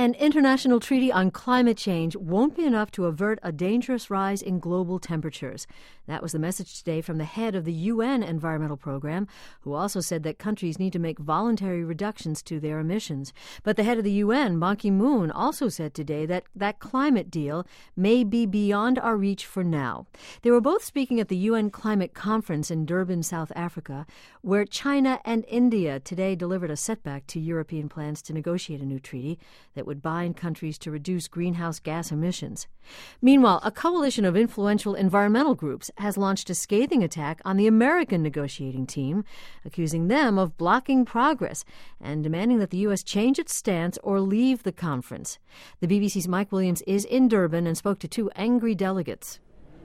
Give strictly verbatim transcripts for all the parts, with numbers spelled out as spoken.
An international treaty on climate change won't be enough to avert a dangerous rise in global temperatures. That was the message today from the head of the U N Environmental Program, who also said that countries need to make voluntary reductions to their emissions. But the head of the U N, Ban Ki-moon, also said today that that climate deal may be beyond our reach for now. They were both speaking at the U N Climate Conference in Durban, South Africa, where China and India today delivered a setback to European plans to negotiate a new treaty that would bind countries to reduce greenhouse gas emissions. Meanwhile, a coalition of influential environmental groups has launched a scathing attack on the American negotiating team, accusing them of blocking progress and demanding that the U S change its stance or leave the conference. The B B C's Mike Williams is in Durban and spoke to two angry delegates.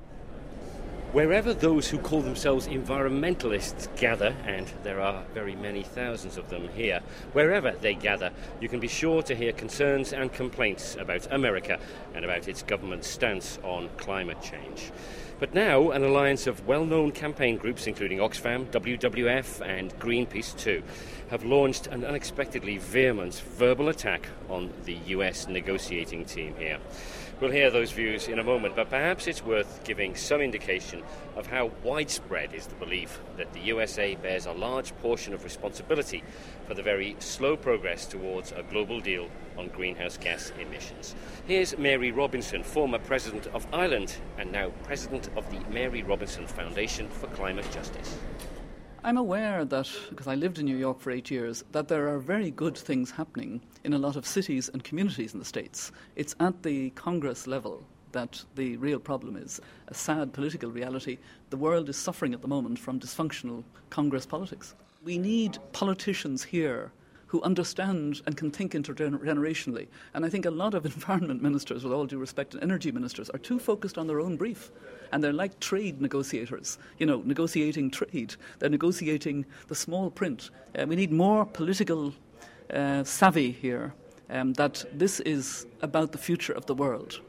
Wherever those who call themselves environmentalists gather, and there are very many thousands of them here, wherever they gather, you can be sure to hear concerns and complaints about America and about its government's stance on climate change. But now, an alliance of well-known campaign groups, including Oxfam, W W F and Greenpeace too, have launched an unexpectedly vehement verbal attack on the U S negotiating team here. We'll hear those views in a moment, but perhaps it's worth giving some indication of how widespread is the belief that the U S A bears a large portion of responsibility for the very slow progress towards a global deal on greenhouse gas emissions. Here's Mary Robinson, former president of Ireland and now president of the Mary Robinson Foundation for Climate Justice. I'm aware that, because I lived in New York for eight years, that there are very good things happening in a lot of cities and communities in the States. It's at the Congress level that the real problem is. A sad political reality. The world is suffering at the moment from dysfunctional Congress politics. We need politicians here who understand and can think intergenerationally. And I think a lot of environment ministers, with all due respect, and energy ministers are too focused on their own brief. And they're like trade negotiators, you know, negotiating trade. They're negotiating the small print. Uh, we need more political uh, savvy here, um, that this is about the future of the world.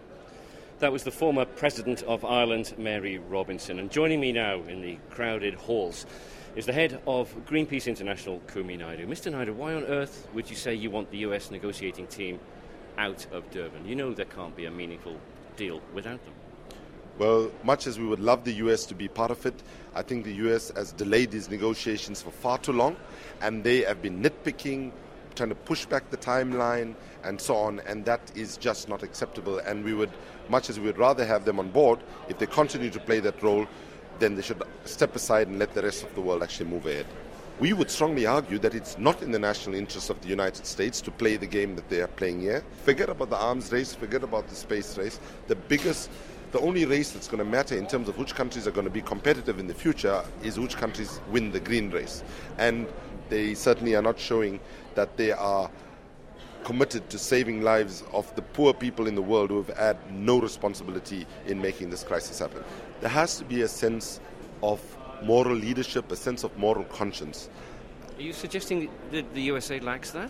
That was the former President of Ireland, Mary Robinson. And joining me now in the crowded halls is the head of Greenpeace International, Kumi Naidoo. Mister Naidoo, why on earth would you say you want the U S negotiating team out of Durban? You know there can't be a meaningful deal without them. Well, much as we would love the U S to be part of it, I think the U S has delayed these negotiations for far too long, and they have been nitpicking, trying to push back the timeline and so on, and that is just not acceptable. And we would, much as we would rather have them on board, if they continue to play that role, then they should step aside and let the rest of the world actually move ahead. We would strongly argue that it's not in the national interest of the United States to play the game that they are playing here. Forget about the arms race, forget about the space race. The biggest, the only race that's going to matter in terms of which countries are going to be competitive in the future is which countries win the green race. And they certainly are not showing that they are committed to saving lives of the poor people in the world who have had no responsibility in making this crisis happen. There has to be a sense of moral leadership, a sense of moral conscience. Are you suggesting that the U S A lacks that?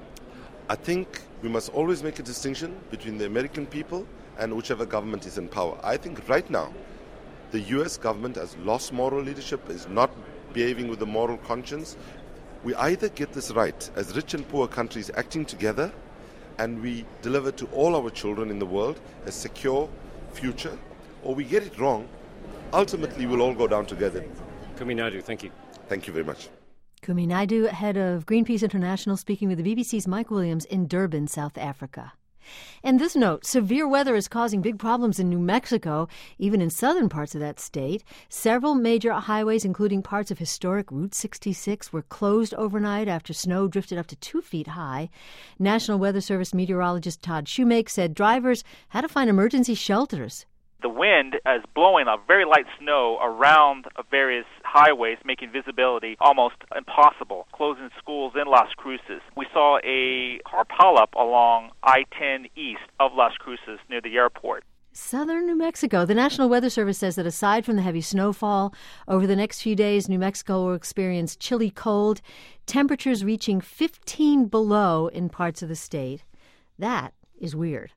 I think we must always make a distinction between the American people and whichever government is in power. I think right now the U S government has lost moral leadership, is not behaving with a moral conscience. We either get this right as rich and poor countries acting together, and we deliver to all our children in the world a secure future, or we get it wrong. Ultimately, we'll all go down together. Kumi Naidoo, thank you. Thank you very much. Kumi Naidoo, head of Greenpeace International, speaking with the B B C's Mike Williams in Durban, South Africa. And this note, severe weather is causing big problems in New Mexico, even in southern parts of that state. Several major highways, including parts of historic Route sixty-six, were closed overnight after snow drifted up to two feet high. National Weather Service meteorologist Todd Shoemake said drivers had to find emergency shelters. The wind is blowing a very light snow around various highways, making visibility almost impossible, closing schools in Las Cruces. We saw a car pileup along I ten east of Las Cruces near the airport. Southern New Mexico. The National Weather Service says that aside from the heavy snowfall, over the next few days, New Mexico will experience chilly cold, temperatures reaching fifteen below in parts of the state. That is weird.